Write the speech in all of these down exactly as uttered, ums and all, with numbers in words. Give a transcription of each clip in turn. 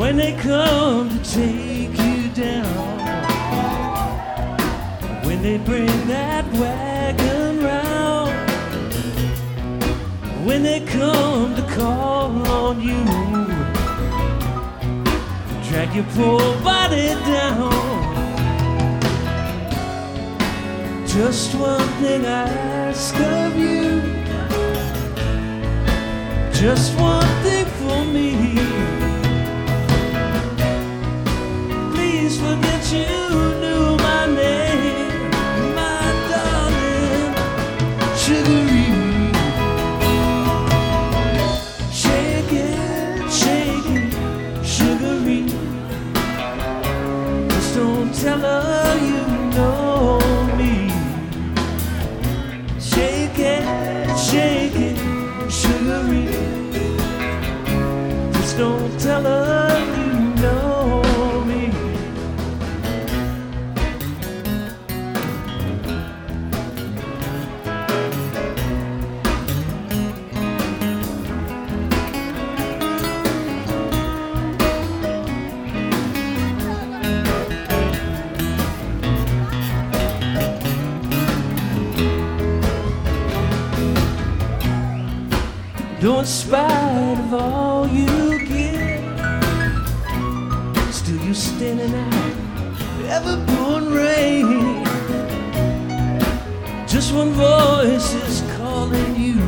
when they come to take you down, when they bring that wagon round, when they come to call on you, drag your poor body down. Just one thing I ask of you, just one thing for me. Please forget you knew my name, my darling Sugaree. Shake it, shake it, Sugaree. Just don't tell her you know me. Shake it, shake it, Sugaree. Just don't tell her you know me. Though in spite of all you get, still you standing out, ever pouring rain. Just one voice is calling you,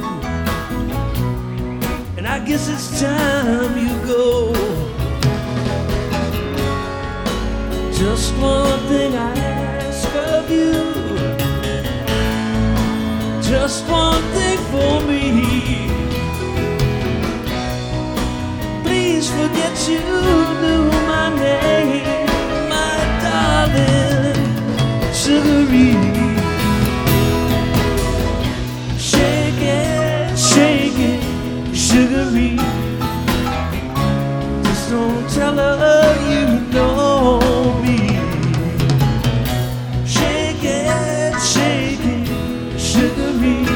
and I guess it's time you go. Just one thing I ask of you, just one thing for me. Please forget you knew my name, my darling Sugaree. Shake it, shake it, Sugaree. Just don't tell her you know me. Shake it, shake it, Sugaree.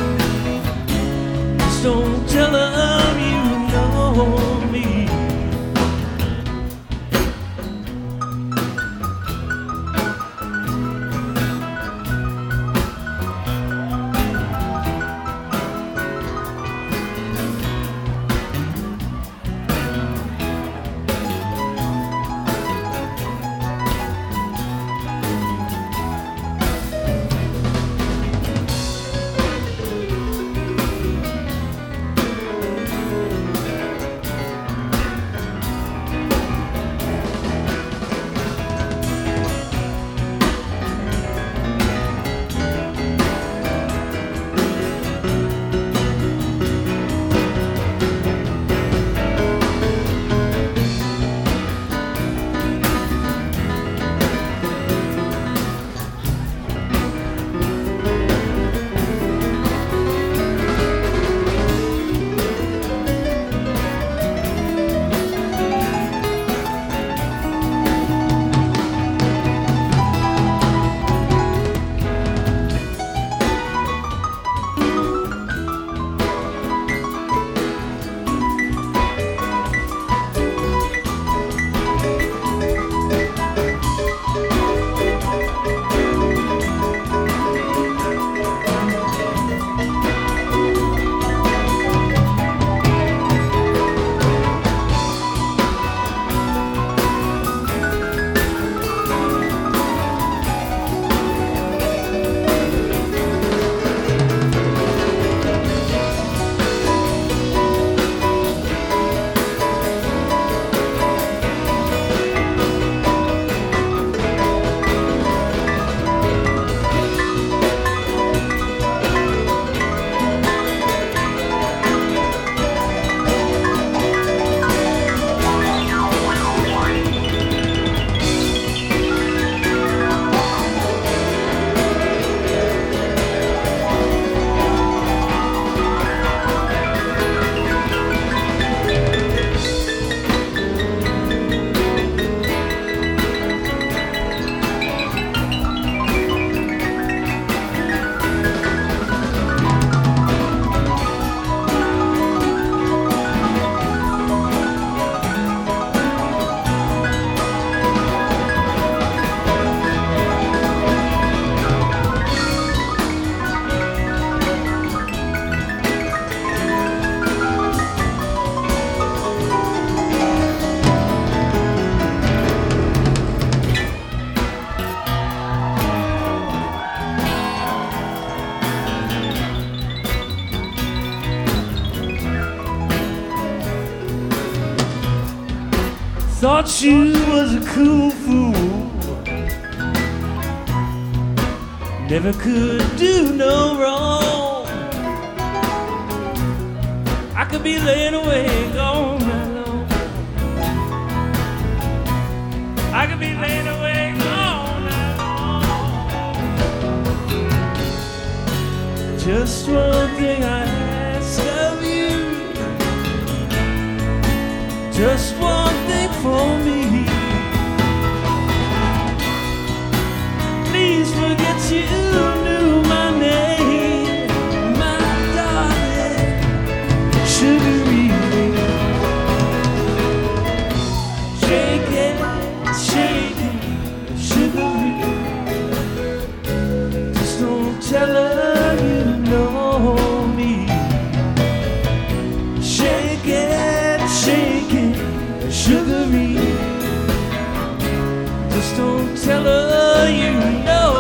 Just don't tell her you know me. Thought you was a cool fool, never could do no wrong. I could be laying awake all night long. I could be laying awake all night long. Just one thing I ask of you, just one thing for me. Please forget you knew my name, my darling, sugary. Shake it, shake it, sugary. Just don't tell her you know me. Shake it, shake it, sugary. Just don't tell her you know.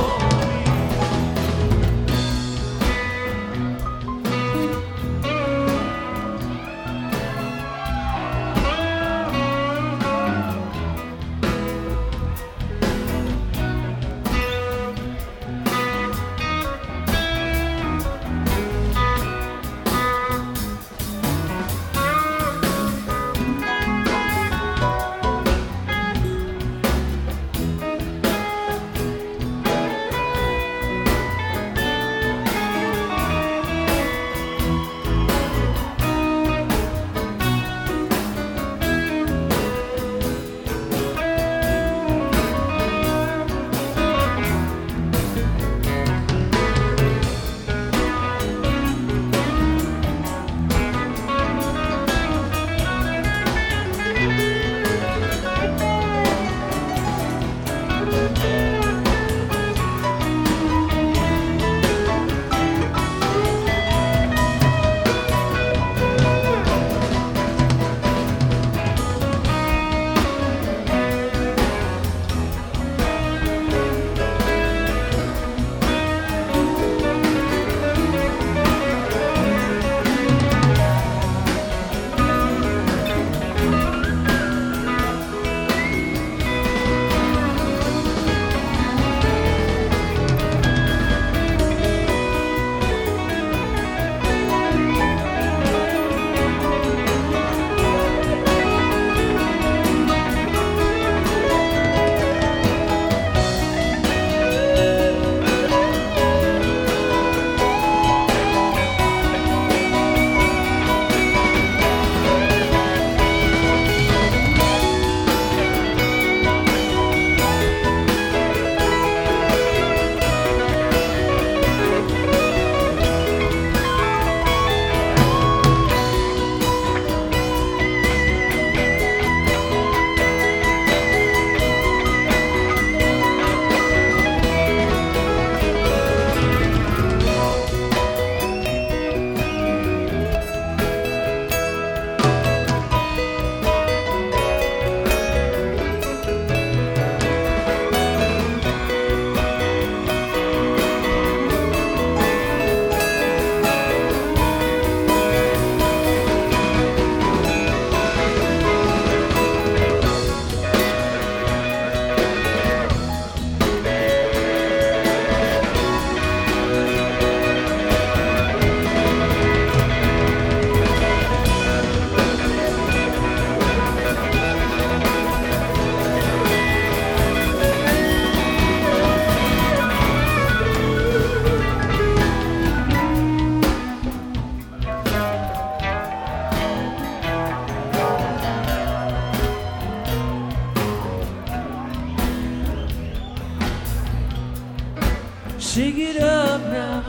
Shake it up now,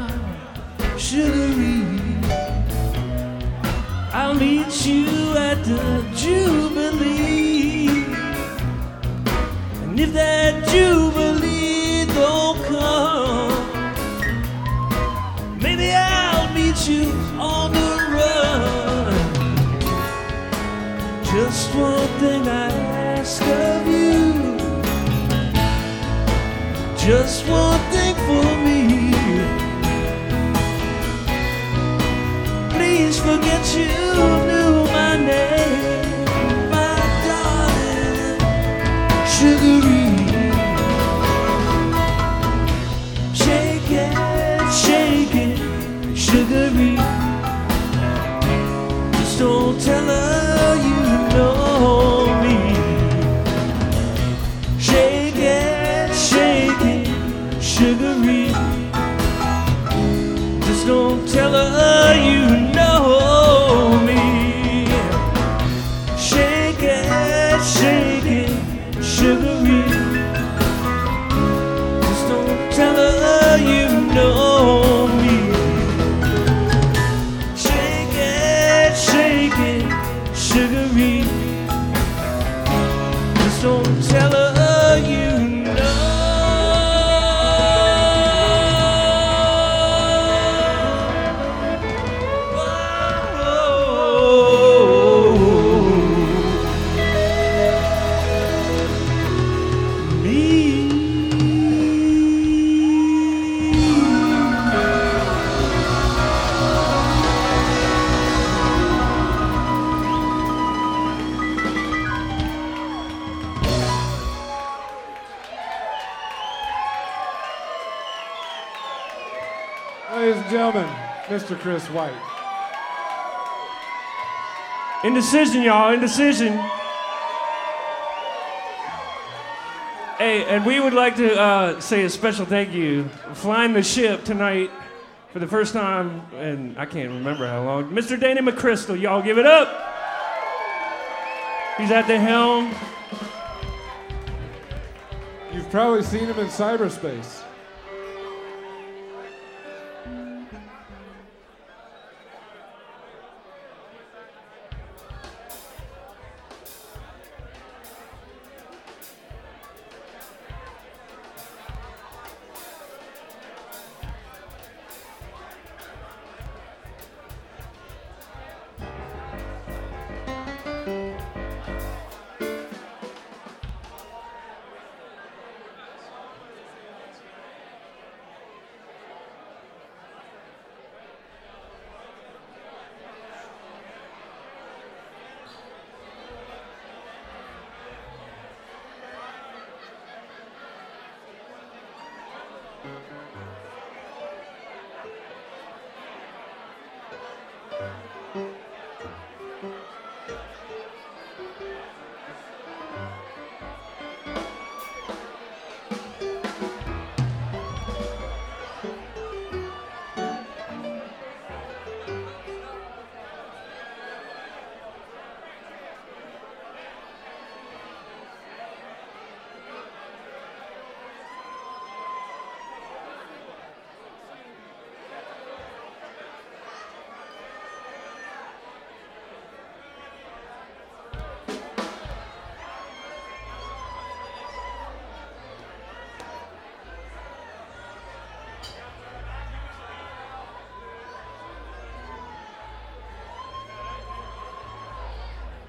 sugary. I'll meet you at the Jubilee. And if that Jubilee don't come, maybe I'll meet you on the run. Just one thing I ask of you, just one thing for me. Please forget you knew my name, my darling. Just don't tell her you know me. Shake it, shake it, sugary. Just don't tell her you know me. Shake it, shake it, sugary. Just don't tell her you know me. Shake it, shake it, sugary. Just don't tell her you know. Ladies and gentlemen, Mister Chris White. Indecision, y'all, indecision. Hey, and we would like to uh, say a special thank you for flying the ship tonight for the first time, and I can't remember how long. Mister Danny McChrystal, y'all give it up. He's at the helm. You've probably seen him in cyberspace.